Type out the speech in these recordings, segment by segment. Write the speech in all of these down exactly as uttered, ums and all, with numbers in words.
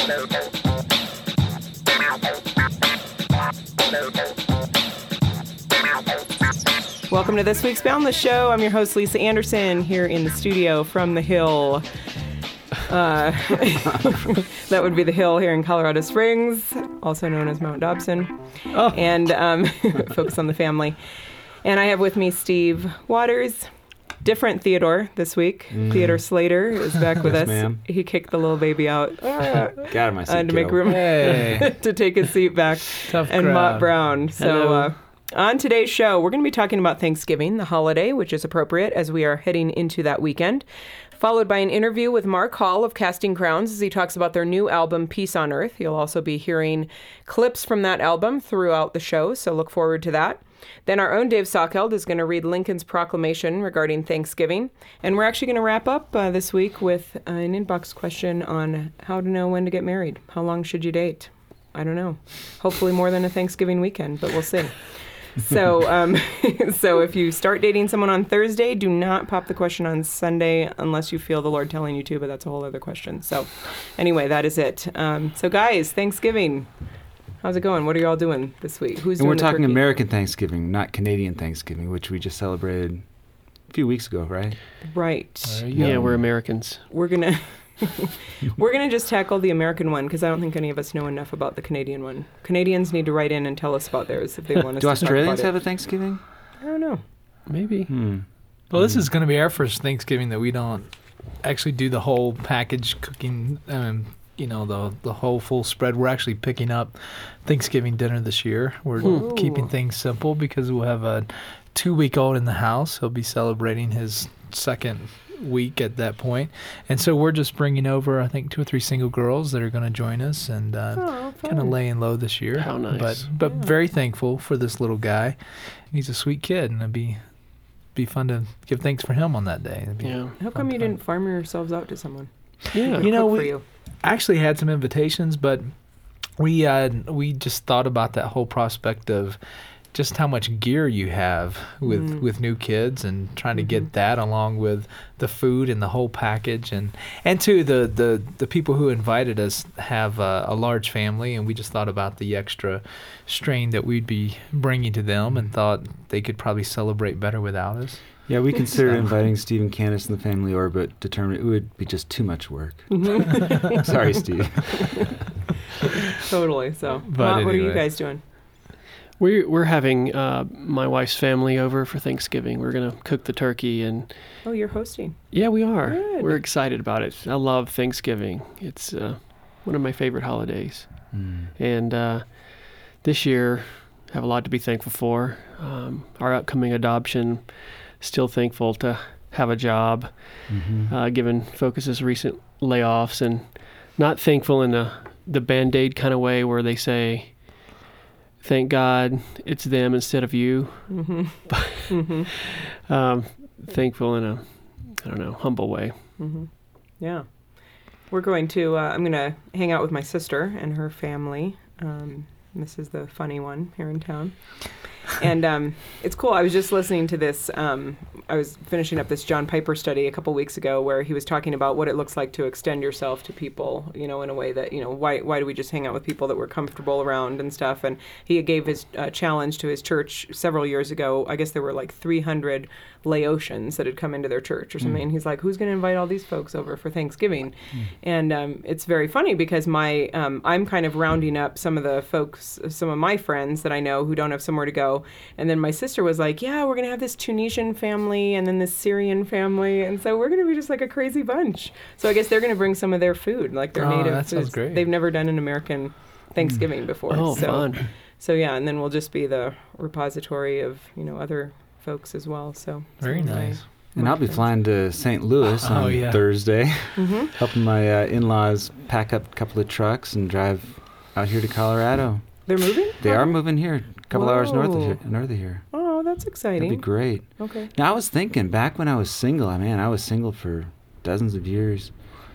Welcome to this week's Boundless Show. I'm your host, Lisa Anderson, here in the studio from the Hill. Uh, that would be the Hill here in Colorado Springs, also known as Mount Dobson. Oh. And um, focus on the family. And I have with me Steve Waters. Different Theodore this week. Mm. Theodore Slater is back with yes, us. Ma'am. He kicked the little baby out. Uh, Got him, my seat, uh, to make room hey. to take his seat back. Tough and crowd. Mott Brown. So Hello. uh, on today's show, we're going to be talking about Thanksgiving, the holiday, which is appropriate as we are heading into that weekend. Followed by an interview with Mark Hall of Casting Crowns as he talks about their new album, Peace on Earth. You'll also be hearing clips from that album throughout the show, so look forward to that. Then our own Dave Sockeld is going to read Lincoln's proclamation regarding Thanksgiving. And we're actually going to wrap up uh, this week with an inbox question on how to know when to get married. How long should you date? I don't know. Hopefully more than a Thanksgiving weekend, but we'll see. So um, so if you start dating someone on Thursday, do not pop the question on Sunday unless you feel the Lord telling you to, but that's a whole other question. So anyway, that is it. Um, so guys, Thanksgiving. How's it going? What are you all doing this week? Who's and doing we're the talking turkey? American Thanksgiving, not Canadian Thanksgiving, which we just celebrated a few weeks ago, right? Right. Yeah, we're Americans. We're gonna we're gonna just tackle the American one because I don't think any of us know enough about the Canadian one. Canadians need to write in and tell us about theirs if they want us Do to Australians talk have about a Thanksgiving? it. I don't know. Maybe. Hmm. Well, this is going to be our first Thanksgiving that we don't actually do the whole package cooking, um, you know, the the whole full spread. We're actually picking up Thanksgiving dinner this year. We're Ooh. keeping things simple because we'll have a two-week-old in the house. He'll be celebrating his second week at that point. And so we're just bringing over, I think, two or three single girls that are going to join us and uh, Oh, kind of fun. laying low this year. How nice. But, but Yeah. very thankful for this little guy. He's a sweet kid, and it'd be be fun to give thanks for him on that day. It'd be Yeah. How come you didn't farm yourselves out to someone? Yeah. You know, Cook for we you. actually had some invitations, but we uh, we just thought about that whole prospect of just how much gear you have with, Mm. with new kids and trying to Mhm. get that along with the food and the whole package. And, and too, the, the, the people who invited us have uh, a large family, and we just thought about the extra strain that we'd be bringing to them and thought they could probably celebrate better without us. Yeah, we considered So- inviting Steve and Candace and the family over, but determined it would be just too much work. Mhm. Sorry, Steve. Totally. So, But Mott, what are you anyway. guys doing? We're we're having uh, my wife's family over for Thanksgiving. We're gonna cook the turkey, and Oh, you're hosting. yeah, we are. Good. We're excited about it. I love Thanksgiving. It's uh, one of my favorite holidays, Mm. and uh, this year have a lot to be thankful for. Um, our upcoming adoption. Still thankful to have a job, Mm-hmm. uh, given Focus's recent layoffs, and not thankful in the the Band-Aid kind of way where they say, thank God it's them instead of you. Mm-hmm. mm-hmm. Um, thankful in a, I don't know, humble way. Mm-hmm. Yeah. We're going to, uh, I'm going to hang out with my sister and her family. Um, this is the funny one here in town. And um, it's cool. I was just listening to this. Um, I was finishing up this John Piper study a couple weeks ago where he was talking about what it looks like to extend yourself to people, you know, in a way that, you know, why why do we just hang out with people that we're comfortable around and stuff? And he gave his uh, challenge to his church several years ago. I guess there were like three hundred Laotians that had come into their church or something. Mm. And he's like, who's going to invite all these folks over for Thanksgiving? Mm. And um, it's very funny because my um, I'm kind of rounding up some of the folks, some of my friends that I know who don't have somewhere to go. And then my sister was like, yeah, we're going to have this Tunisian family and then this Syrian family. And so we're going to be just like a crazy bunch. So I guess they're going to bring some of their food, like their Oh, native that sounds foods. great. They've never done an American Thanksgiving before. Oh, so, fun. So yeah, and then we'll just be the repository of, you know, other folks as well. So Very some of my- nice. And I'll be flying to Saint Louis Oh, on yeah. Thursday, Mhm. helping my uh, in-laws pack up a couple of trucks and drive out here to Colorado. They're moving? They are moving here, a couple hours north of Whoa. here. North of here. Oh, that's That'd exciting. be great. Okay. Now, I was thinking back when I was single, I man, I was single for dozens of years.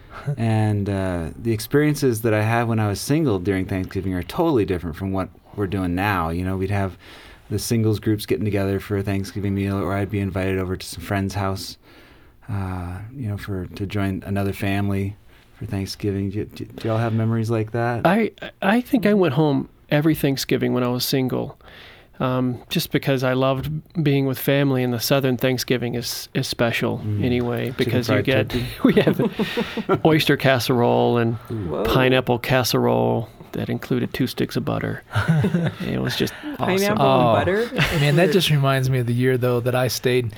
and uh, the experiences that I had when I was single during Thanksgiving are totally different from what we're doing now. You know, we'd have the singles groups getting together for a Thanksgiving meal, or I'd be invited over to some friend's house, uh, you know, for to join another family for for Thanksgiving? Do, do, do y'all have memories like that? I I think I went home every Thanksgiving when I was single, um, just because I loved being with family, and the Southern Thanksgiving is is special Mm. anyway because you fried get turkey. we have oyster casserole and Whoa. pineapple casserole that included two sticks of butter. It was just awesome. Pineapple Oh. and butter. Man, that just reminds me of the year though that I stayed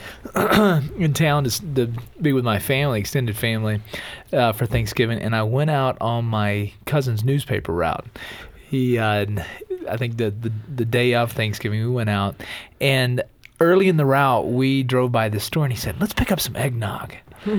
in town to, s- to be with my family, extended family, uh, for Thanksgiving, and I went out on my cousin's newspaper route. He, uh, I think the, the the day of Thanksgiving, we went out, and early in the route, we drove by the store, and he said, "Let's pick up some eggnog."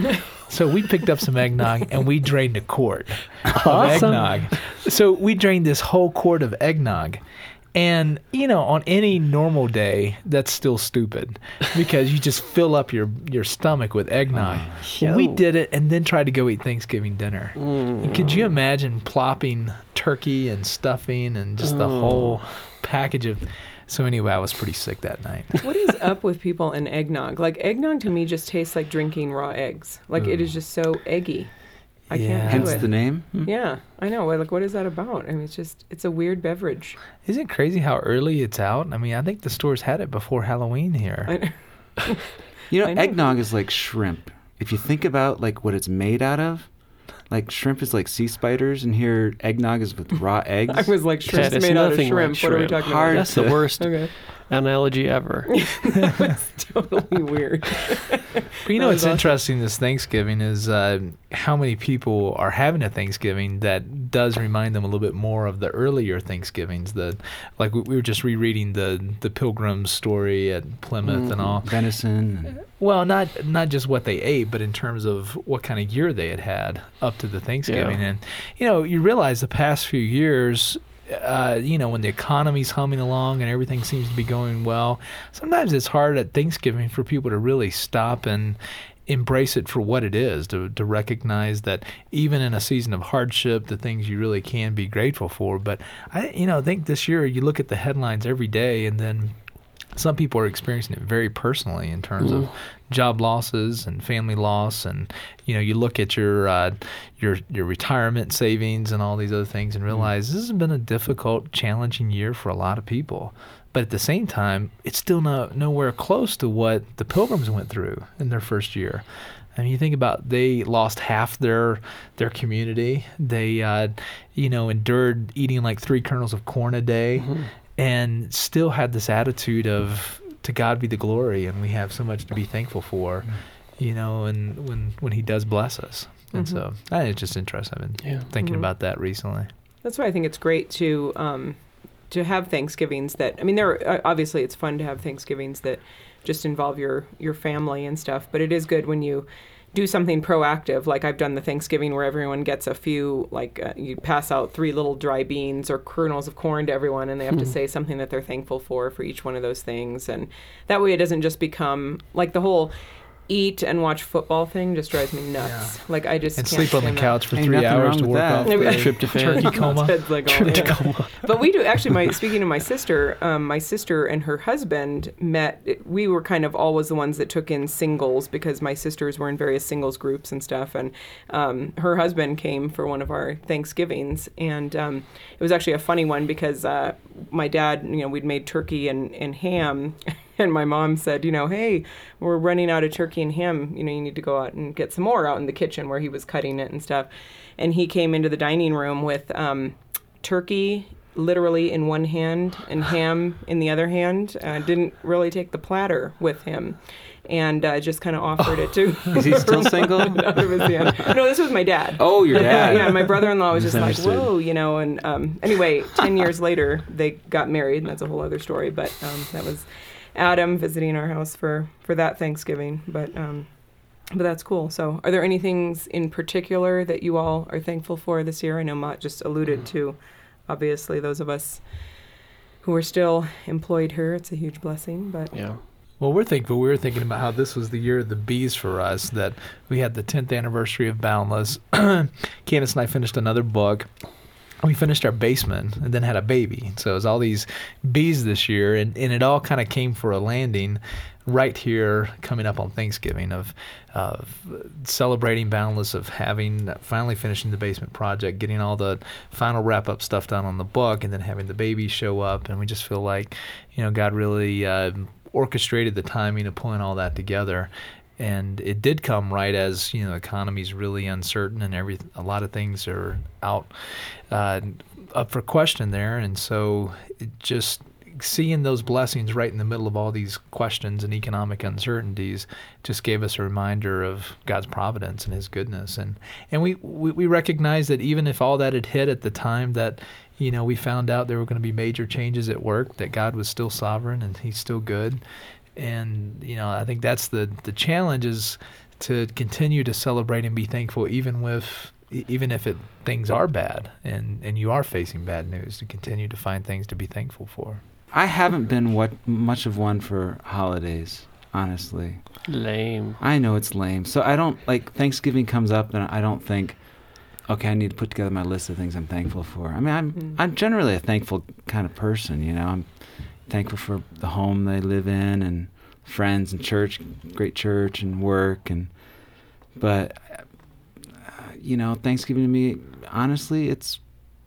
So we picked up some eggnog, and we drained a quart of Awesome. eggnog. So we drained this whole quart of eggnog. And, you know, on any normal day, that's still stupid because you just fill up your, your stomach with eggnog. Yo. We did it and then tried to go eat Thanksgiving dinner. And could you imagine plopping turkey and stuffing and just the Oh. whole package of... So anyway, I was pretty sick that night. What is up with people and eggnog? Like, eggnog to me just tastes like drinking raw eggs. Like, it is just so eggy. I Yeah. can't do Hence it. the name. Yeah, I know. Like, what is that about? I mean, it's just, it's a weird beverage. Isn't it crazy how early it's out? I mean, I think the stores had it before Halloween here. I, You know, I know. eggnog is like shrimp. If you think about like what it's made out of, like shrimp is like sea spiders, and here eggnog is with raw eggs. I was like, shrimp's That is made out of nothing like shrimp. What are we shrimp. talking Hard. about? That's the worst Okay. analogy ever. That's totally weird. But you know That what's was awesome. interesting this Thanksgiving is uh, how many people are having a Thanksgiving that does remind them a little bit more of the earlier Thanksgivings. The like we, we were just rereading the the Pilgrim's story at Plymouth and all. venison. And, Well, not not just what they ate, but in terms of what kind of year they had had up to the Thanksgiving. Yeah. And you know, you realize the past few years. Uh, you know, when the economy's humming along and everything seems to be going well, sometimes it's hard at Thanksgiving for people to really stop and embrace it for what it is, to to recognize that even in a season of hardship, the things you really can be grateful for. But I, you know, I think this year you look at the headlines every day, and then some people are experiencing it very personally in terms of job losses and family loss, and you know, you look at your uh, your your retirement savings and all these other things, and realize this has been a difficult, challenging year for a lot of people. But at the same time, it's still no, nowhere close to what the Pilgrims went through in their first year. I mean, you think about they lost half their their community. They, uh, you know, endured eating like three kernels of corn a day, and still had this attitude of to God be the glory, and we have so much to be thankful for, you know, and when when He does bless us. And so I think it's just interesting. I've been Yeah. thinking Mhm. about that recently. That's why I think it's great to um, to have Thanksgivings that, I mean, there are, uh, obviously it's fun to have Thanksgivings that just involve your your family and stuff, but it is good when you do something proactive. Like I've done the Thanksgiving where everyone gets a few, like uh, you pass out three little dry beans or kernels of corn to everyone, and they have to say something that they're thankful for for each one of those things. And that way it doesn't just become like the whole eat and watch football thing just drives me nuts. Like I just And can't sleep on the stand that. couch for Ain't three nothing hours wrong to with work that. off Maybe- the Tryptophan. turkey coma. It's like, oh, yeah. But we do actually. My speaking of my sister, um, my sister and her husband met. We were kind of always the ones that took in singles because my sisters were in various singles groups and stuff. And um, her husband came for one of our Thanksgivings, and um, it was actually a funny one because uh, my dad, you know, we'd made turkey and, and ham. And my mom said, you know, hey, we're running out of turkey and ham. You know, you need to go out and get some more out in the kitchen where he was cutting it and stuff. And he came into the dining room with um, turkey literally in one hand and ham in the other hand. Uh, didn't really take the platter with him. And uh, just kind of offered it to. Is he still single? out of his hand. No, this was my dad. Oh, your dad. Yeah, my brother-in-law was just like, Misunderstood. whoa, you know. And um, anyway, ten years later, they got married, and that's a whole other story. But um, that was Adam visiting our house for, for that Thanksgiving. But um, but that's cool. So are there any things in particular that you all are thankful for this year? I know Mott just alluded to, obviously, those of us who are still employed here. It's a huge blessing. But Yeah. Well, we're thankful. We were thinking about how this was the year of the bees for us, that we had the tenth anniversary of Boundless. Candace and I finished another book. We finished our basement and then had a baby. So it was all these bees this year, and, and it all kind of came for a landing right here coming up on Thanksgiving of of celebrating Boundless, of having finally finishing the basement project, getting all the final wrap up stuff done on the book, and then having the baby show up, and we just feel like, you know, God really uh, orchestrated the timing of pulling all that together. And it did come right as, you know, the economy's really uncertain and every a lot of things are out uh, up for question there, and so it just seeing those blessings right in the middle of all these questions and economic uncertainties just gave us a reminder of God's providence and His goodness. And and we, we, we recognize that even if all that had hit at the time that, you know, we found out there were going to be major changes at work, that God was still sovereign and He's still good. And, you know, I think that's the, the challenge, is to continue to celebrate and be thankful even with even if it, things are bad and, and you are facing bad news, to continue to find things to be thankful for. I haven't been what much of one for holidays, honestly. Lame. I know it's lame. So I don't, like, Thanksgiving comes up and I don't think, okay, I need to put together my list of things I'm thankful for. I mean, I'm mm. I'm generally a thankful kind of person, you know. I'm thankful for the home they live in and friends and church, great church and work. and But, uh, you know, Thanksgiving to me, honestly, it's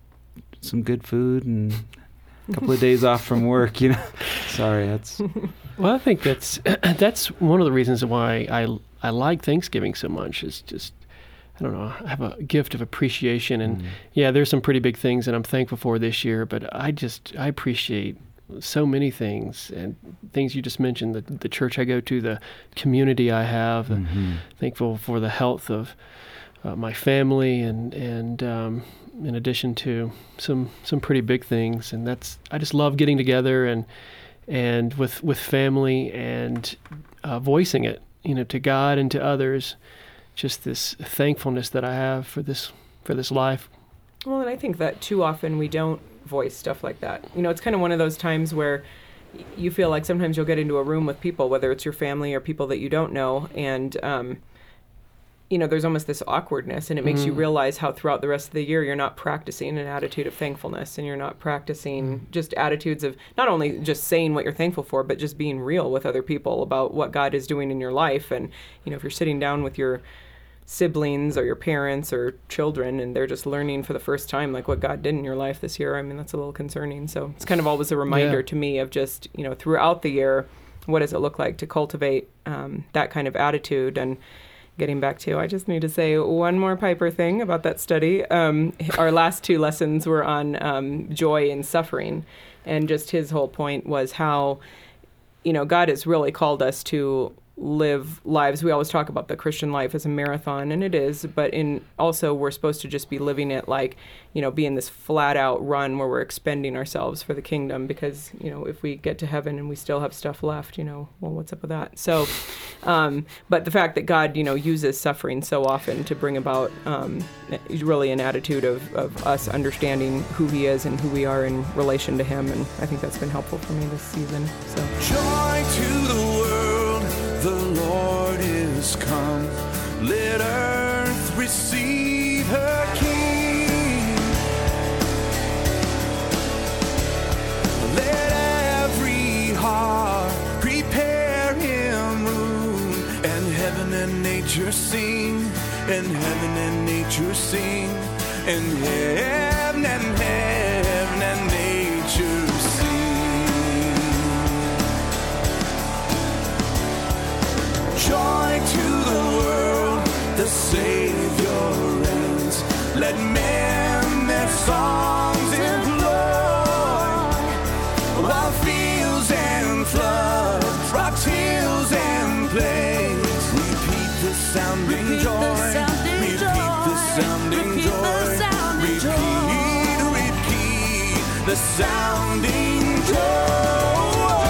some good food and a couple of days off from work, you know. Sorry, that's... Well, I think that's that's one of the reasons why I, I like Thanksgiving so much, is just, I don't know, I have a gift of appreciation. And, mm. yeah, there's some pretty big things that I'm thankful for this year, but I just, I appreciate so many things, and things you just mentioned, the, the church I go to, the community I have, mm-hmm. thankful for the health of uh, my family, and, and um, in addition to some some pretty big things. And that's, I just love getting together and and with with family and uh, voicing it, you know, to God and to others, just this thankfulness that I have for this for this life. Well, and I think that too often we don't voice stuff like that. You know, it's kind of one of those times where you feel like sometimes you'll get into a room with people, whether it's your family or people that you don't know, and um, you know, there's almost this awkwardness, and it makes mm. you realize how throughout the rest of the year you're not practicing an attitude of thankfulness, and you're not practicing mm. just attitudes of not only just saying what you're thankful for, but just being real with other people about what God is doing in your life. And, you know, if you're sitting down with your siblings or your parents or children and they're just learning for the first time like what God did in your life this year, I mean, that's a little concerning. So it's kind of always a reminder yeah. to me of just, you know, throughout the year, what does it look like to cultivate um, that kind of attitude. And getting back to, I just need to say one more Piper thing about that study. Um, our last two lessons were on um, joy and suffering. And just his whole point was how, you know, God has really called us to live lives. We always talk about the Christian life as a marathon, and it is, but in also we're supposed to just be living it like, you know, being this flat out run where we're expending ourselves for the kingdom, because, you know, if we get to heaven and we still have stuff left, you know, well, what's up with that? So, um, but the fact that God, you know, uses suffering so often to bring about um, really an attitude of, of us understanding who He is and who we are in relation to Him, and I think that's been helpful for me this season. So, joy to the world, the Lord is come. Let earth receive her King. Let every heart prepare Him room. And heaven and nature sing. And heaven and nature sing. And heaven and heaven and nature sing. Joy to the world, the Savior reigns. Let men their songs employ, while fields and floods, rocks, hills and plains, repeat the sounding repeat joy, the sounding repeat joy. the sounding repeat joy, the sounding repeat, joy. repeat the sounding joy.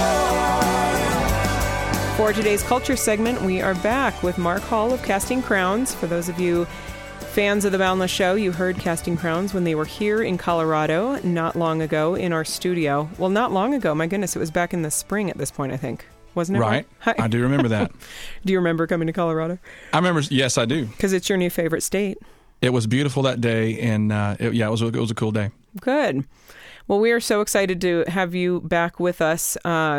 For today's culture segment, we are back with Mark Hall of Casting Crowns. For those of you fans of the Boundless Show, you heard Casting Crowns when they were here in Colorado not long ago in our studio. Well, not long ago. My goodness, it was back in the spring at this point, I think. Wasn't it? Right. Right? I do remember that. Do you remember coming to Colorado? I remember. Yes, I do. Because it's your new favorite state. It was beautiful that day, and uh, it, yeah, it was, a, it was a cool day. Good. Well, we are so excited to have you back with us. Uh,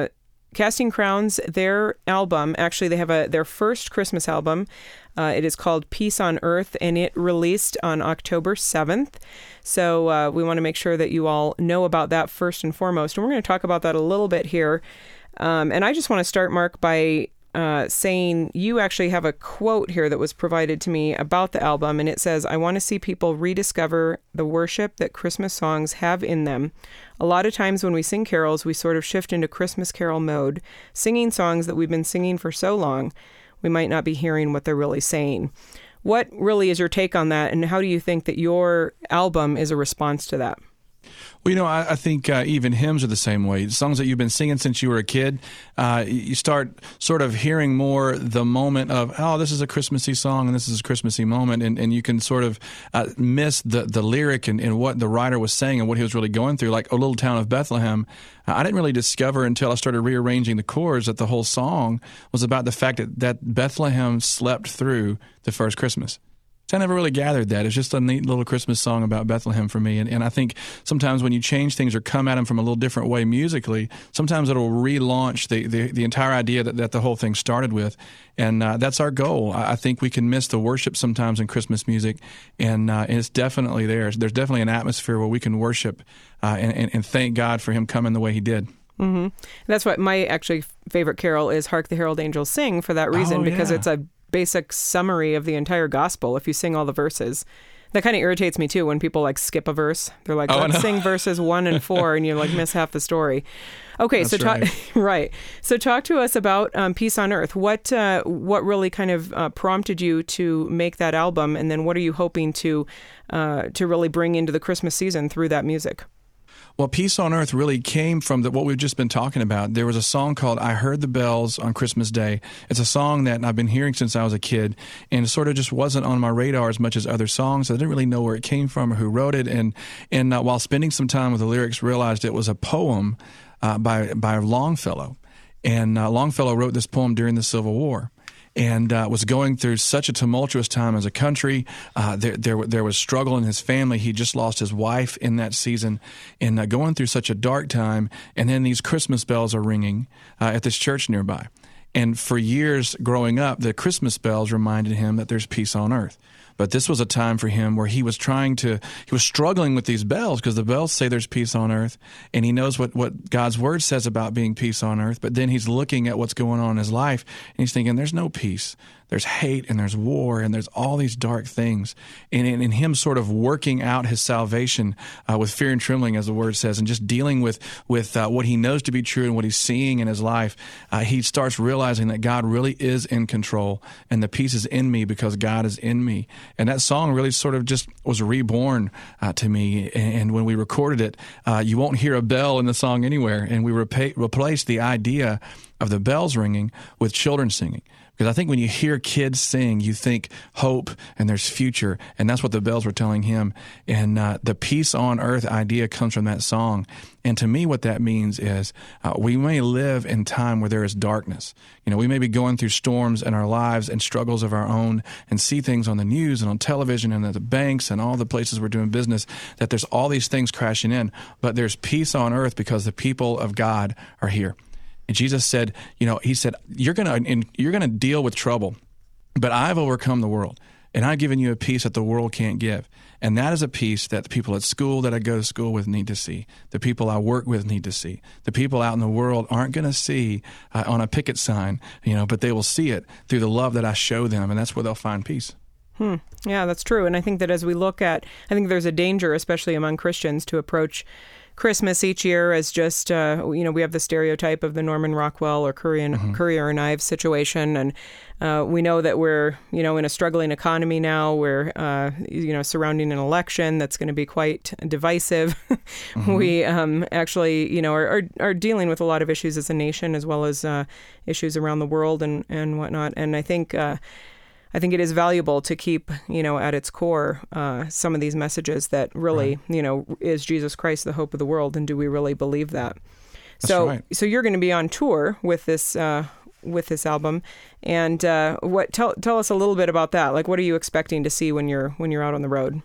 Casting Crowns, their album, actually they have a their first Christmas album. Uh, it is called Peace on Earth, and it released on October seventh. So uh, we want to make sure that you all know about that first and foremost. And we're going to talk about that a little bit here. Um, and I just want to start, Mark, by uh, saying you actually have a quote here that was provided to me about the album. And it says, "I want to see people rediscover the worship that Christmas songs have in them. A lot of times when we sing carols, we sort of shift into Christmas carol mode, singing songs that we've been singing for so long, we might not be hearing what they're really saying." What really is your take on that, and how do you think that your album is a response to that? Well, you know, I, I think uh, even hymns are the same way. Songs that you've been singing since you were a kid, uh, you start sort of hearing more the moment of, oh, this is a Christmassy song and this is a Christmassy moment, and, and you can sort of uh, miss the, the lyric and, and what the writer was saying and what he was really going through. Like "O Little Town of Bethlehem," uh, I didn't really discover until I started rearranging the chords that the whole song was about the fact that, that Bethlehem slept through the first Christmas. I never really gathered that. It's just a neat little Christmas song about Bethlehem for me. And, and I think sometimes when you change things or come at them from a little different way musically, sometimes it'll relaunch the, the, the entire idea that, that the whole thing started with. And uh, that's our goal. I, I think we can miss the worship sometimes in Christmas music, and, uh, and it's definitely there. There's definitely an atmosphere where we can worship uh, and, and, and thank God for him coming the way he did. Mm-hmm. That's what my actually favorite carol is, "Hark the Herald Angels Sing," for that reason, oh, because yeah. it's a basic summary of the entire gospel if you sing all the verses. That kind of irritates me too when people like skip a verse. They're like, oh, let's no. sing verses one and four, and you like miss half the story. Okay, That's so talk right. right. So talk to us about um, Peace on Earth. What uh, what really kind of uh, prompted you to make that album, and then what are you hoping to uh, to really bring into the Christmas season through that music? Well, Peace on Earth really came from the, what we've just been talking about. There was a song called "I Heard the Bells on Christmas Day." It's a song that I've been hearing since I was a kid, and it sort of just wasn't on my radar as much as other songs. I didn't really know where it came from or who wrote it, and and uh, while spending some time with the lyrics, realized it was a poem uh, by by Longfellow, and uh, Longfellow wrote this poem during the Civil War. And uh, was going through such a tumultuous time as a country. Uh, there, there, there was struggle in his family. He just lost his wife in that season, and uh, going through such a dark time. And then these Christmas bells are ringing uh, at this church nearby. And for years growing up, the Christmas bells reminded him that there's peace on earth. But this was a time for him where he was trying to, he was struggling with these bells, because the bells say there's peace on earth, and he knows what, what God's word says about being peace on earth. But then he's looking at what's going on in his life, and he's thinking, there's no peace. There's hate, and there's war, and there's all these dark things. And in, in him sort of working out his salvation uh, with fear and trembling, as the word says, and just dealing with, with uh, what he knows to be true and what he's seeing in his life, uh, he starts realizing that God really is in control, and the peace is in me because God is in me. And that song really sort of just was reborn uh, to me. And when we recorded it, uh, you won't hear a bell in the song anywhere. And we repa- replaced the idea of the bells ringing with children singing. Because I think when you hear kids sing, you think hope and there's future. And that's what the bells were telling him. And uh, the peace on earth idea comes from that song. And to me, what that means is uh, we may live in time where there is darkness. You know, we may be going through storms in our lives and struggles of our own, and see things on the news and on television and at the banks and all the places we're doing business, that there's all these things crashing in. But there's peace on earth because the people of God are here. And Jesus said, you know, he said, you're going to you're going to deal with trouble, but I've overcome the world, and I've given you a peace that the world can't give. And that is a peace that the people at school that I go to school with need to see. The people I work with need to see. The people out in the world aren't going to see uh, on a picket sign, you know, but they will see it through the love that I show them, and that's where they'll find peace. Hmm. Yeah, that's true. And I think that as we look at, I think there's a danger, especially among Christians, to approach Christmas each year as just, uh, you know, we have the stereotype of the Norman Rockwell or Currier and, mm-hmm. Currier and Ives situation. And uh, we know that we're, you know, in a struggling economy now. We're, uh, you know, surrounding an election that's going to be quite divisive. Mm-hmm. We um, actually, you know, are, are are dealing with a lot of issues as a nation, as well as uh, issues around the world and, and whatnot. And I think... Uh, I think it is valuable to keep, you know, at its core, uh, some of these messages that really, right. you know, is Jesus Christ the hope of the world, and do we really believe that? That's so, right. so you're going to be on tour with this uh, with this album, and uh, what? Tell tell us a little bit about that. Like, what are you expecting to see when you're when you're out on the road?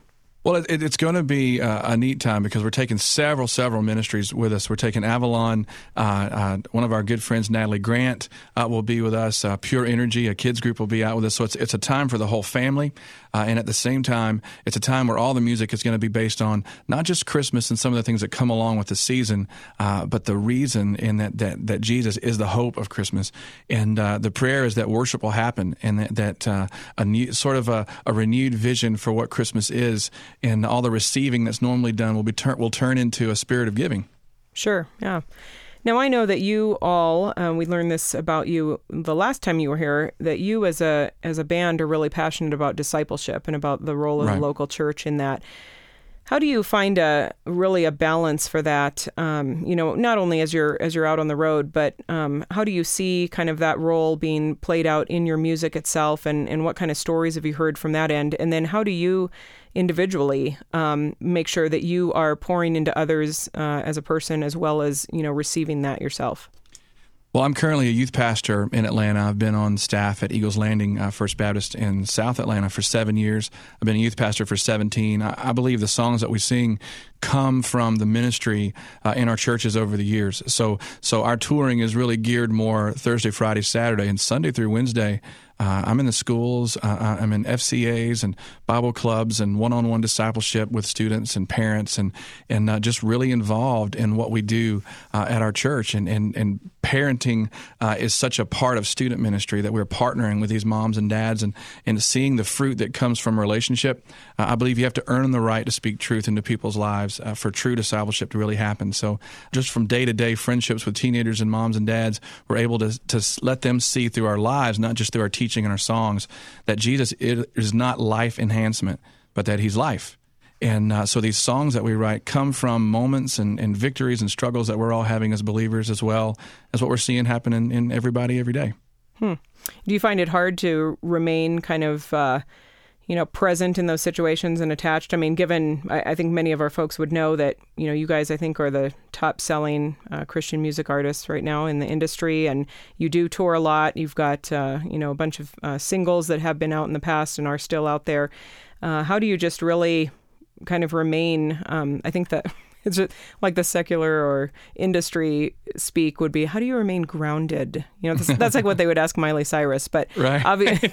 Well, it, it's going to be uh, a neat time because we're taking several, several ministries with us. We're taking Avalon. Uh, uh, one of our good friends, Natalie Grant, uh, will be with us. Uh, Pure Energy, a kids group, will be out with us. So it's it's a time for the whole family. Uh, and at the same time, it's a time where all the music is going to be based on not just Christmas and some of the things that come along with the season, uh, but the reason in that, that, that Jesus is the hope of Christmas. And uh, the prayer is that worship will happen and that, that uh, a new, sort of a, a renewed vision for what Christmas is, and all the receiving that's normally done will be tur- will turn into a spirit of giving. Sure, yeah. Now, I know that you all, um, we learned this about you the last time you were here, that you as a as a band are really passionate about discipleship and about the role of Right. the local church in that. How do you find a really a balance for that? Um, you know, not only as you're as you're out on the road, but um, how do you see kind of that role being played out in your music itself, and, and what kind of stories have you heard from that end? And then how do you individually um, make sure that you are pouring into others uh, as a person as well as, you know, receiving that yourself? Well, I'm currently a youth pastor in Atlanta. I've been on staff at Eagles Landing uh, First Baptist in South Atlanta for seven years. I've been a youth pastor for seventeen. I, I believe the songs that we sing come from the ministry uh, in our churches over the years. So, so our touring is really geared more Thursday, Friday, Saturday, and Sunday through Wednesday. Uh, I'm in the schools, uh, I'm in F C As and Bible clubs and one-on-one discipleship with students and parents, and and uh, just really involved in what we do uh, at our church. And and, and parenting uh, is such a part of student ministry that we're partnering with these moms and dads, and, and seeing the fruit that comes from relationship. Uh, I believe you have to earn the right to speak truth into people's lives uh, for true discipleship to really happen. So just from day-to-day friendships with teenagers and moms and dads, we're able to, to let them see through our lives, not just through our teaching and our songs, that Jesus is not life enhancement, but that he's life. And uh, so these songs that we write come from moments and, and victories and struggles that we're all having as believers, as well as what we're seeing happen in, in everybody every day. Hmm. Do you find it hard to remain kind of, uh, you know, present in those situations and attached? I mean, given, I, I think many of our folks would know that, you know, you guys, I think, are the top selling uh, Christian music artists right now in the industry, and you do tour a lot. You've got, uh, you know, a bunch of uh, singles that have been out in the past and are still out there. Uh, how do you just really kind of remain, um, I think that it's just like the secular or industry speak would be, how do you remain grounded? You know, that's, that's like what they would ask Miley Cyrus, but right. obvi-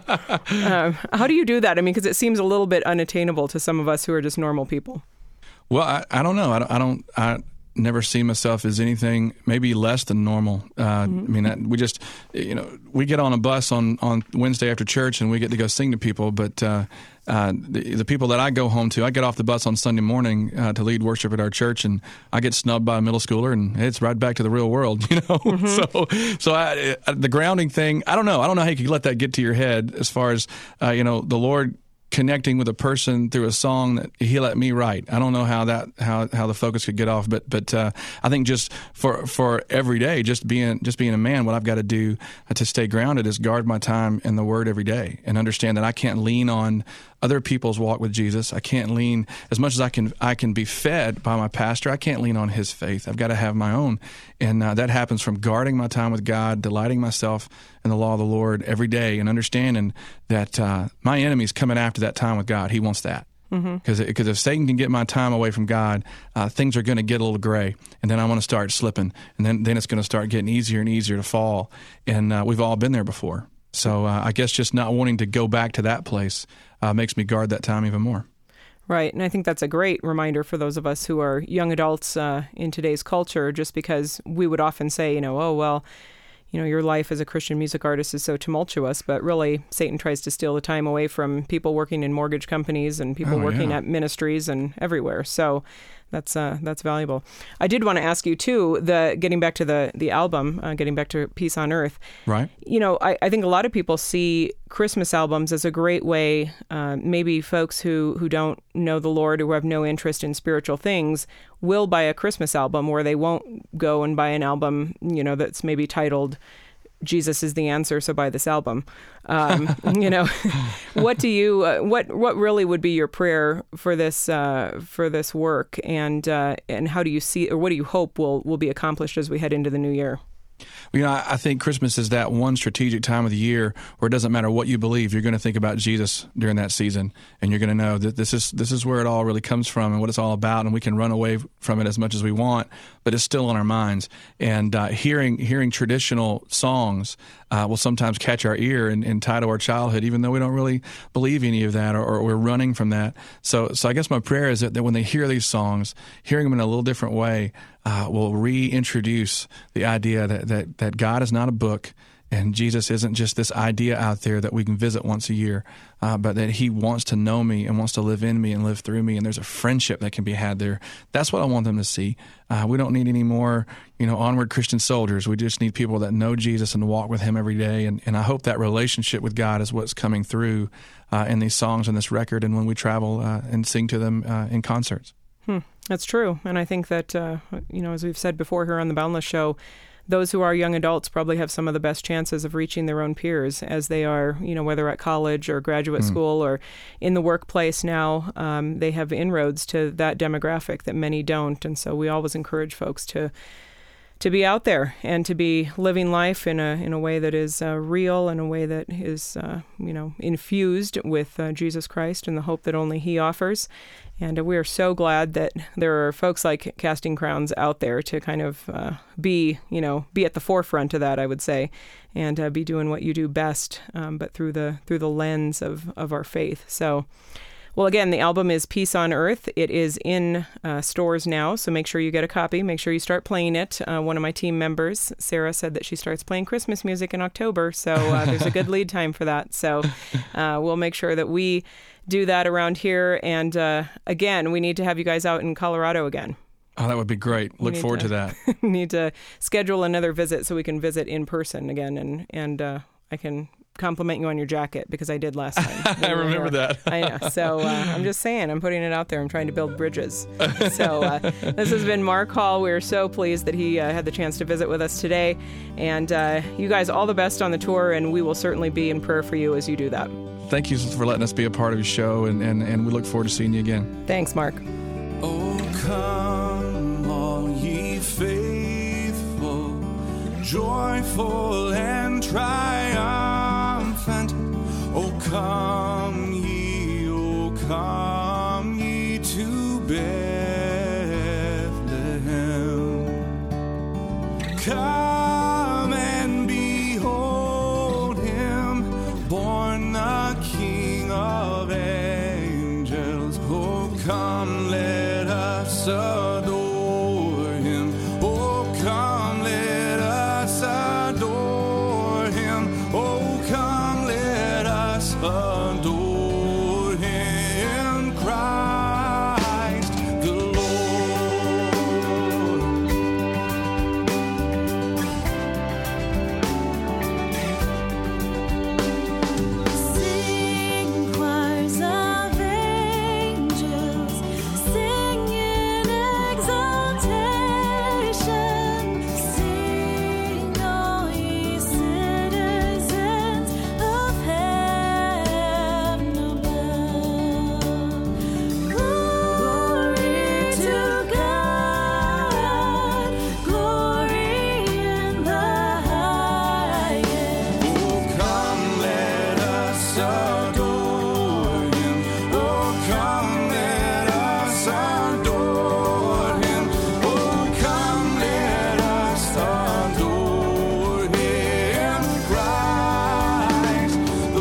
um, how do you do that? I mean, because it seems a little bit unattainable to some of us who are just normal people. Well, I, I don't know. I don't, I don't, I never see myself as anything maybe less than normal. Uh, mm-hmm. I mean, that, we just, you know, we get on a bus on, on Wednesday after church and we get to go sing to people, but uh, Uh, the, the people that I go home to, I get off the bus on Sunday morning uh, to lead worship at our church, and I get snubbed by a middle schooler, and it's right back to the real world, you know. Mm-hmm. So, so I, the grounding thing, I don't know. I don't know how you can let that get to your head. As far as uh, you know, the Lord connecting with a person through a song that he let me write. I don't know how that how, how the focus could get off, but but uh, I think just for for every day, just being just being a man, what I've got to do to stay grounded is guard my time in the Word every day, and understand that I can't lean on other people's walk with Jesus. I can't lean as much as I can. I can be fed by my pastor. I can't lean on his faith. I've got to have my own, and uh, that happens from guarding my time with God, delighting myself in the law of the Lord every day, and understanding that uh, my enemy's coming after that time with God. He wants that. Because mm-hmm. if Satan can get my time away from God, uh, things are going to get a little gray, and then I want to start slipping, and then, then it's going to start getting easier and easier to fall, and uh, we've all been there before. So uh, I guess just not wanting to go back to that place uh, makes me guard that time even more. Right, and I think that's a great reminder for those of us who are young adults uh, in today's culture, just because we would often say, you know, oh, well, you know, your life as a Christian music artist is so tumultuous, but really Satan tries to steal the time away from people working in mortgage companies and people oh, working yeah. at ministries and everywhere. So that's uh, that's valuable. I did want to ask you too, the getting back to the the album, uh, getting back to Peace on Earth. Right. You know, I, I think a lot of people see Christmas albums as a great way. Uh, maybe folks who who don't know the Lord or who have no interest in spiritual things will buy a Christmas album, where they won't go and buy an album, you know, that's maybe titled Jesus is the Answer, so buy this album. Um, you know, what do you, uh, what, what really would be your prayer for this, uh, for this work, and uh, and how do you see, or what do you hope will will be accomplished as we head into the new year? You know, I I think Christmas is that one strategic time of the year where it doesn't matter what you believe, you're going to think about Jesus during that season, and you're going to know that this is this is where it all really comes from and what it's all about, and we can run away from it as much as we want, but it's still on our minds. And uh, hearing hearing traditional songs uh, will sometimes catch our ear and, and tie to our childhood, even though we don't really believe any of that, or, or we're running from that. So, so I guess my prayer is that, that when they hear these songs, hearing them in a little different way, Uh, will reintroduce the idea that, that, that God is not a book and Jesus isn't just this idea out there that we can visit once a year, uh, but that he wants to know me and wants to live in me and live through me, and there's a friendship that can be had there. That's what I want them to see. Uh, we don't need any more, you know, onward Christian soldiers. We just need people that know Jesus and walk with him every day, and, and I hope that relationship with God is what's coming through uh, in these songs and this record and when we travel uh, and sing to them uh, in concerts. Hmm, that's true. And I think that, uh, you know, as we've said before here on the Boundless Show, those who are young adults probably have some of the best chances of reaching their own peers as they are, you know, whether at college or graduate mm. school or in the workplace now. Um, they have inroads to that demographic that many don't. And so we always encourage folks to to be out there and to be living life in a in a way that is uh, real, in a way that is, uh, you know, infused with uh, Jesus Christ and the hope that only he offers. And uh, we are so glad that there are folks like Casting Crowns out there to kind of uh, be, you know, be at the forefront of that, I would say, and uh, be doing what you do best, um, but through the through the lens of, of our faith. So, well, again, the album is Peace on Earth. It is in uh, stores now, so make sure you get a copy. Make sure you start playing it. Uh, one of my team members, Sarah, said that she starts playing Christmas music in October, so uh, there's a good lead time for that. So uh, we'll make sure that we do that around here. And uh, again, we need to have you guys out in Colorado again. Oh, that would be great. Look forward to, to that. Need to schedule another visit so we can visit in person again, and and uh, I can compliment you on your jacket because I did last time. I remember that. I know. So uh, I'm just saying, I'm putting it out there. I'm trying to build bridges. So uh, this has been Mark Hall. We're so pleased that he uh, had the chance to visit with us today. And uh, you guys, all the best on the tour, and we will certainly be in prayer for you as you do that. Thank you for letting us be a part of your show, and, and, and we look forward to seeing you again. Thanks, Mark. Oh, come, all ye faithful, joyful and triumphant. Oh, come ye, oh, come ye to Bethlehem. Come and behold him, born the King of angels. Oh, come, let us adore him. Oh, come, let us adore him. Oh, come, let us adore him, Christ the Lord. Sing, choirs of angels, sing in exaltation. Sing, all ye citizens of heaven above. Glory to God, glory in the highest. Oh, come, let us adore him. Oh, come, let us adore him. Oh, come, let us adore him, Christ the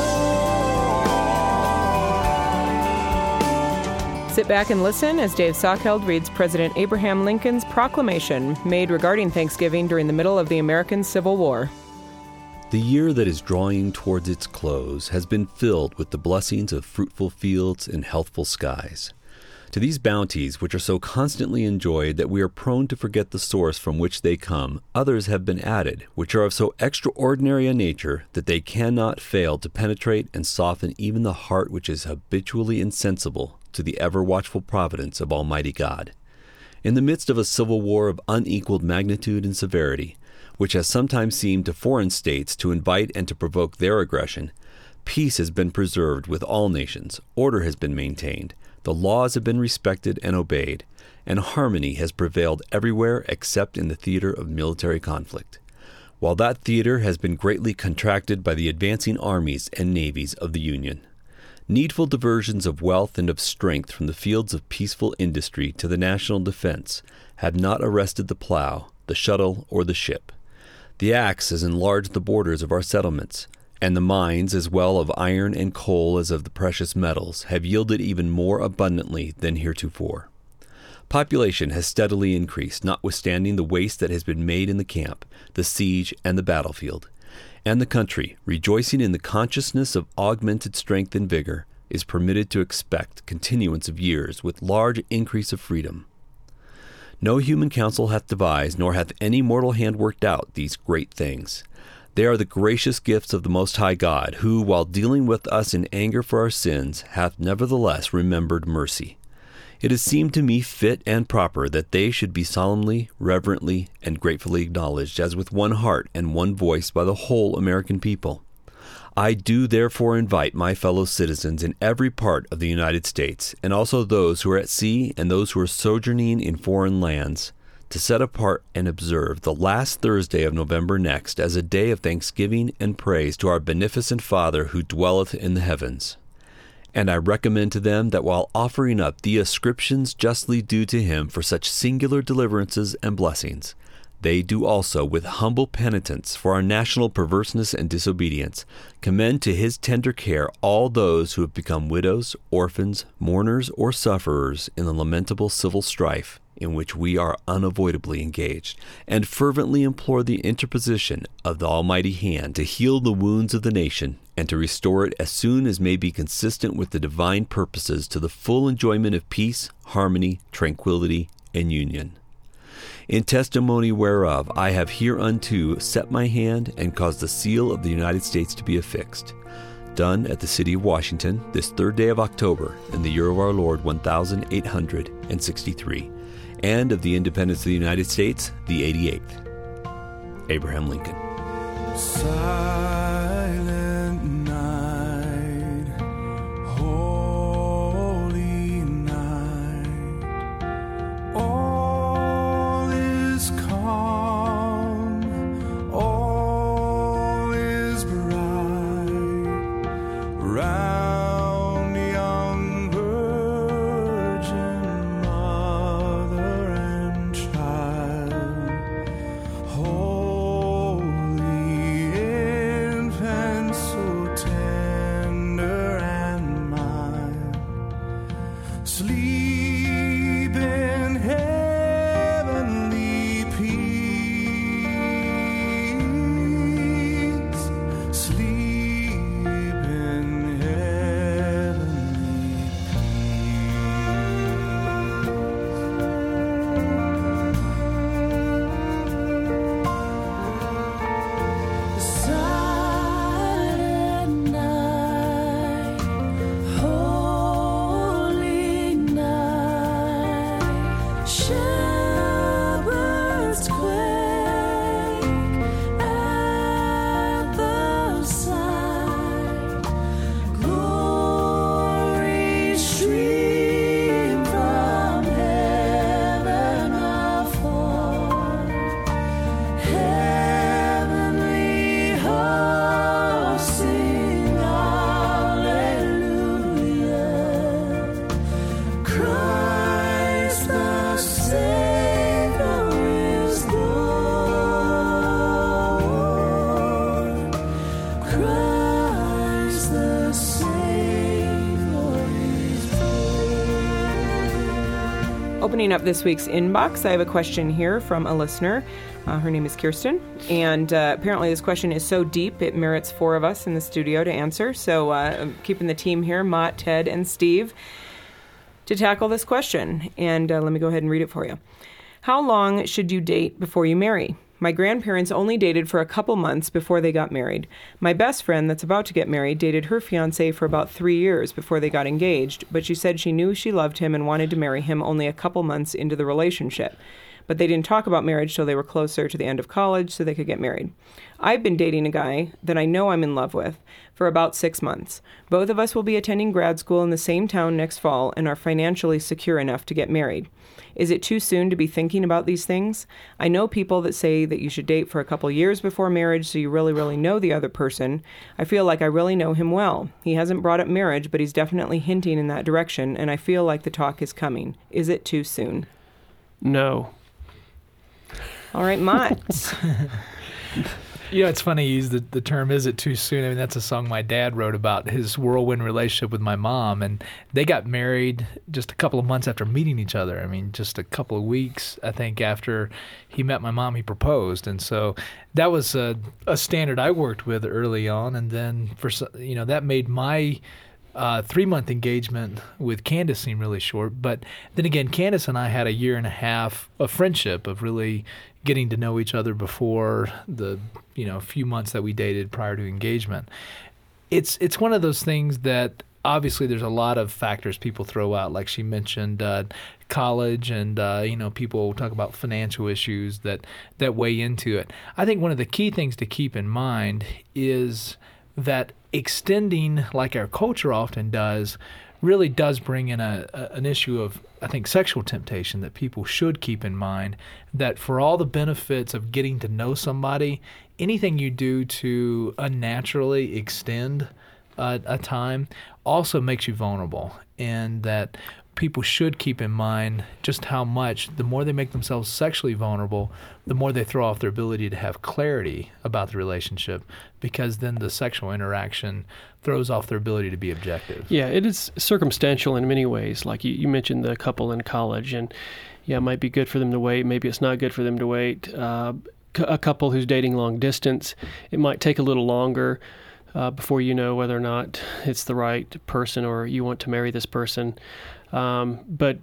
Lord. Sit back and listen as Dave Sochheld reads President Abraham Lincoln's proclamation made regarding Thanksgiving during the middle of the American Civil War. The year that is drawing towards its close has been filled with the blessings of fruitful fields and healthful skies. To these bounties, which are so constantly enjoyed that we are prone to forget the source from which they come, others have been added, which are of so extraordinary a nature that they cannot fail to penetrate and soften even the heart which is habitually insensible to the ever-watchful providence of Almighty God. In the midst of a civil war of unequaled magnitude and severity, which has sometimes seemed to foreign states to invite and to provoke their aggression, peace has been preserved with all nations, order has been maintained, the laws have been respected and obeyed, and harmony has prevailed everywhere except in the theater of military conflict. while that theater has been greatly contracted by the advancing armies and navies of the Union. Needful diversions of wealth and of strength from the fields of peaceful industry to the national defense have not arrested the plow, the shuttle, or the ship. The axe has enlarged the borders of our settlements, and the mines, as well of iron and coal as of the precious metals, have yielded even more abundantly than heretofore. Population has steadily increased, notwithstanding the waste that has been made in the camp, the siege, and the battlefield. And the country, rejoicing in the consciousness of augmented strength and vigor, is permitted to expect continuance of years with large increase of freedom. No human counsel hath devised, nor hath any mortal hand worked out these great things. They are the gracious gifts of the Most High God, who, while dealing with us in anger for our sins, hath nevertheless remembered mercy. It has seemed to me fit and proper that they should be solemnly, reverently, and gratefully acknowledged as with one heart and one voice by the whole American people. I do therefore invite my fellow citizens in every part of the United States, and also those who are at sea and those who are sojourning in foreign lands, to set apart and observe the last Thursday of November next as a day of thanksgiving and praise to our beneficent Father who dwelleth in the heavens. And I recommend to them that while offering up the ascriptions justly due to him for such singular deliverances and blessings, they do also, with humble penitence for our national perverseness and disobedience, commend to his tender care all those who have become widows, orphans, mourners, or sufferers in the lamentable civil strife in which we are unavoidably engaged, and fervently implore the interposition of the Almighty hand to heal the wounds of the nation and to restore it as soon as may be consistent with the divine purposes to the full enjoyment of peace, harmony, tranquility, and union. In testimony whereof I have hereunto set my hand and caused the seal of the United States to be affixed. Done at the city of Washington, this third day of October, in the year of our Lord one thousand eight hundred sixty-three, and of the independence of the United States, the eighty-eighth. Abraham Lincoln. Silent night, holy night, all is calm, all is bright, round young virgin mother and child, holy infant so tender and mild, sleep in heavenly peace, sleep in heavenly peace. Silent night, holy night, shepherds quake at the sight, glory stream from heaven afar, heavenly hosts sing hallelujah, Christ the Savior is Lord, Christ the Savior is Lord. Opening up this week's inbox, I have a question here from a listener. Uh, her name is Kirsten, and uh, apparently this question is so deep it merits four of us in the studio to answer. So uh, I'm keeping the team here, Mott, Ted, and Steve, to tackle this question. And uh, let me go ahead and read it for you. How long should you date before you marry? My grandparents only dated for a couple months before they got married. My best friend that's about to get married dated her fiancé for about three years before they got engaged, but she said she knew she loved him and wanted to marry him only a couple months into the relationship. but they didn't talk about marriage till they were closer to the end of college so they could get married. I've been dating a guy that I know I'm in love with for about six months. Both of us will be attending grad school in the same town next fall and are financially secure enough to get married. Is it too soon to be thinking about these things? I know people that say that you should date for a couple years before marriage so you really, really know the other person. I feel like I really know him well. He hasn't brought up marriage, but he's definitely hinting in that direction, and I feel like the talk is coming. Is it too soon? No. All right, Mott. You know, it's funny you use the, the term, is it too soon? I mean, that's a song my dad wrote about his whirlwind relationship with my mom. And they got married just a couple of months after meeting each other. I mean, just a couple of weeks, I think, after he met my mom, he proposed. And so that was a, a standard I worked with early on. And then, for you know, that made my uh, three-month engagement with Candace seem really short. But then again, Candace and I had a year and a half of friendship, of really getting to know each other before the you know few months that we dated prior to engagement. It's it's one of those things that obviously there's a lot of factors people throw out, like she mentioned, uh, college, and uh, you know people talk about financial issues that that weigh into it. I think one of the key things to keep in mind is that extending, like our culture often does, really does bring in a, a an issue of, I think, sexual temptation that people should keep in mind, that for all the benefits of getting to know somebody, anything you do to unnaturally extend uh, a time also makes you vulnerable, and that people should keep in mind just how much, the more they make themselves sexually vulnerable, the more they throw off their ability to have clarity about the relationship, because then the sexual interaction throws off their ability to be objective. Yeah, it is circumstantial in many ways. Like you, you mentioned the couple in college, and yeah, it might be good for them to wait. Maybe it's not good for them to wait. Uh, a couple who's dating long distance, it might take a little longer uh, before you know whether or not it's the right person or you want to marry this person. Um, but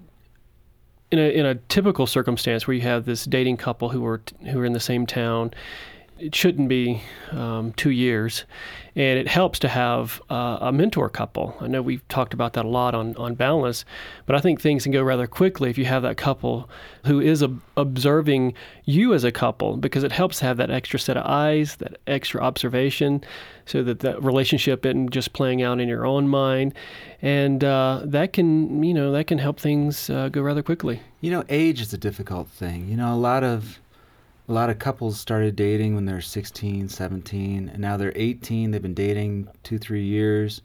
in a in a typical circumstance where you have this dating couple who are who are in the same town, it shouldn't be um, two years, and it helps to have uh, a mentor couple. I know we've talked about that a lot on, on Boundless, but I think things can go rather quickly if you have that couple who is ob- observing you as a couple, because it helps to have that extra set of eyes, that extra observation, so that the relationship isn't just playing out in your own mind, and uh, that can you know that can help things uh, go rather quickly. You know, age is a difficult thing. You know, a lot of A lot of couples started dating when they're sixteen, seventeen, and now they're eighteen. They've been dating two, three years.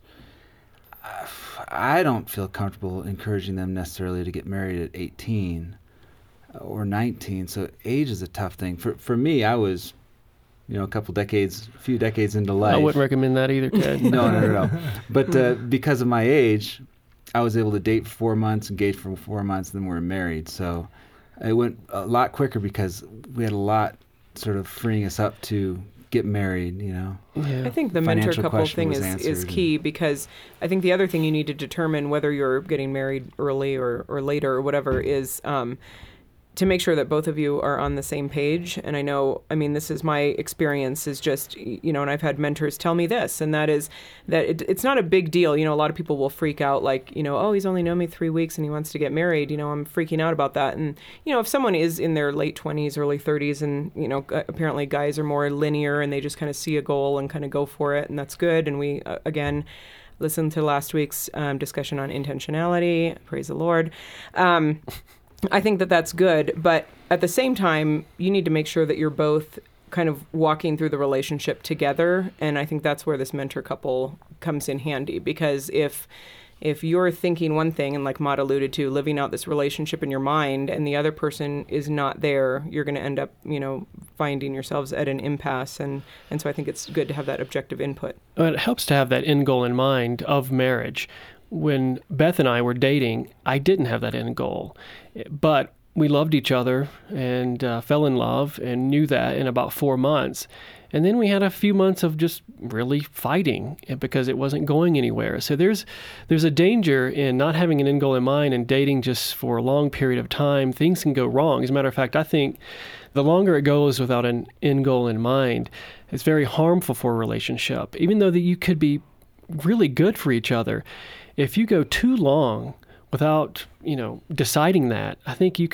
I don't feel comfortable encouraging them necessarily to get married at eighteen or nineteen. So age is a tough thing. For for me, I was, you know, a couple decades, a few decades into life. I wouldn't recommend that either, Ted. no, no, no, no. But uh, because of my age, I was able to date for four months, engage for four months, and then we were married. So it went a lot quicker because we had a lot sort of freeing us up to get married, you know. Yeah. I think the mentor Financial couple question thing was is, is answered. key, because I think the other thing you need to determine, whether you're getting married early or, or later or whatever, is um, to make sure that both of you are on the same page. And I know, I mean, this is my experience, is just, you know, and I've had mentors tell me this, and that is that it, it's not a big deal. You know, a lot of people will freak out like, you know, oh, he's only known me three weeks and he wants to get married. You know, I'm freaking out about that. And, you know, if someone is in their late twenties, early thirties, and, you know, apparently guys are more linear and they just kind of see a goal and kind of go for it, and that's good. And we, uh, again, listened to last week's um, discussion on intentionality. Praise the Lord. Um, I think that that's good, but at the same time, you need to make sure that you're both kind of walking through the relationship together, and I think that's where this mentor couple comes in handy, because if if you're thinking one thing, and like Mott alluded to, living out this relationship in your mind, and the other person is not there, you're going to end up, you know, finding yourselves at an impasse, and, and so I think it's good to have that objective input. Well, it helps to have that end goal in mind of marriage. When Beth and I were dating, I didn't have that end goal, but we loved each other and uh, fell in love and knew that in about four months. And then we had a few months of just really fighting because it wasn't going anywhere. So there's there's a danger in not having an end goal in mind and dating just for a long period of time. Things can go wrong. As a matter of fact, I think the longer it goes without an end goal in mind, it's very harmful for a relationship, even though that you could be really good for each other. If you go too long without, you know, deciding that, I think you could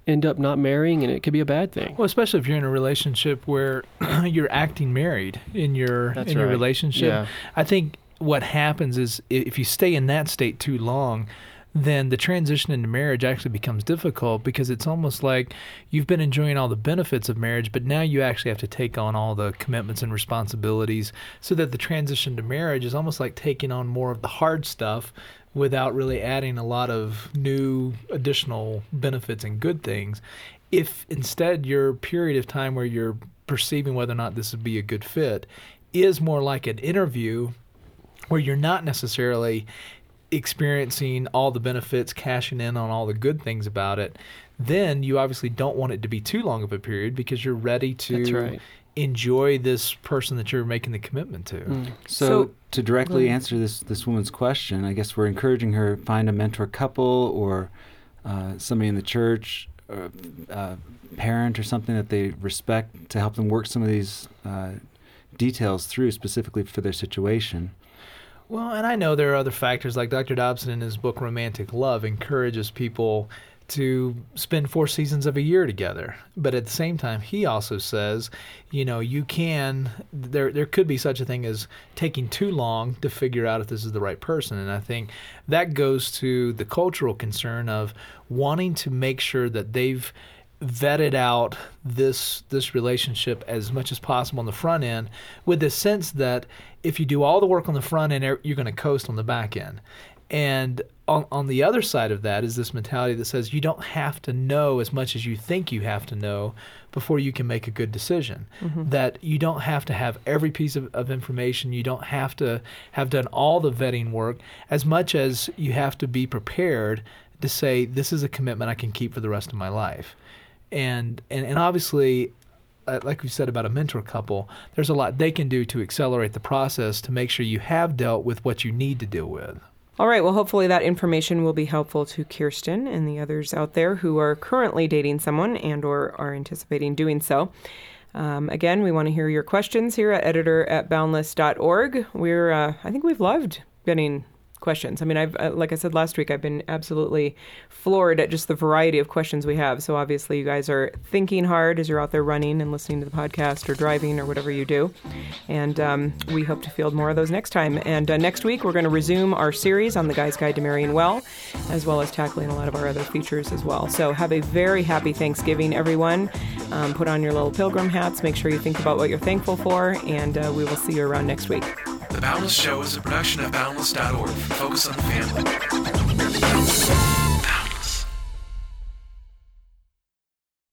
end up not marrying, and it could be a bad thing. Well, especially if you're in a relationship where you're acting married in your That's in your right. relationship. Yeah. I think what happens is i- if you stay in that state too long, then the transition into marriage actually becomes difficult, because it's almost like you've been enjoying all the benefits of marriage, but now you actually have to take on all the commitments and responsibilities, so that the transition to marriage is almost like taking on more of the hard stuff without really adding a lot of new additional benefits and good things. If instead your period of time where you're perceiving whether or not this would be a good fit is more like an interview, where you're not necessarily experiencing all the benefits, cashing in on all the good things about it, then you obviously don't want it to be too long of a period, because you're ready to That's right. enjoy this person that you're making the commitment to. Mm. So, So- to directly answer this this woman's question, I guess we're encouraging her find a mentor couple, or uh, somebody in the church, uh, uh, parent or something that they respect, to help them work some of these uh, details through specifically for their situation. Well, and I know there are other factors, like Doctor Dobson in his book Romantic Love encourages people to spend four seasons of a year together. But at the same time, he also says, you know, you can, there there could be such a thing as taking too long to figure out if this is the right person. And I think that goes to the cultural concern of wanting to make sure that they've vetted out this this relationship as much as possible on the front end, with the sense that if you do all the work on the front end, you're going to coast on the back end. And on, on the other side of that is this mentality that says you don't have to know as much as you think you have to know before you can make a good decision. Mm-hmm. That you don't have to have every piece of, of information. You don't have to have done all the vetting work, as much as you have to be prepared to say, this is a commitment I can keep for the rest of my life. And, and, and obviously, uh, like we said about a mentor couple, there's a lot they can do to accelerate the process to make sure you have dealt with what you need to deal with. All right. Well, hopefully that information will be helpful to Kirsten and the others out there who are currently dating someone and or are anticipating doing so. Um, again, we want to hear your questions here at editor at boundless dot org. We're, uh, I think we've loved getting questions. I mean, I've, uh, like I said last week, I've been absolutely floored at just the variety of questions we have. So obviously you guys are thinking hard as you're out there running and listening to the podcast or driving or whatever you do. And um, we hope to field more of those next time. And uh, next week, we're going to resume our series on the Guy's Guide to Marrying Well, as well as tackling a lot of our other features as well. So have a very happy Thanksgiving, everyone. Um, put on your little pilgrim hats. Make sure you think about what you're thankful for. And uh, we will see you around next week. The Boundless Show is a production of boundless dot org. Focus on the family.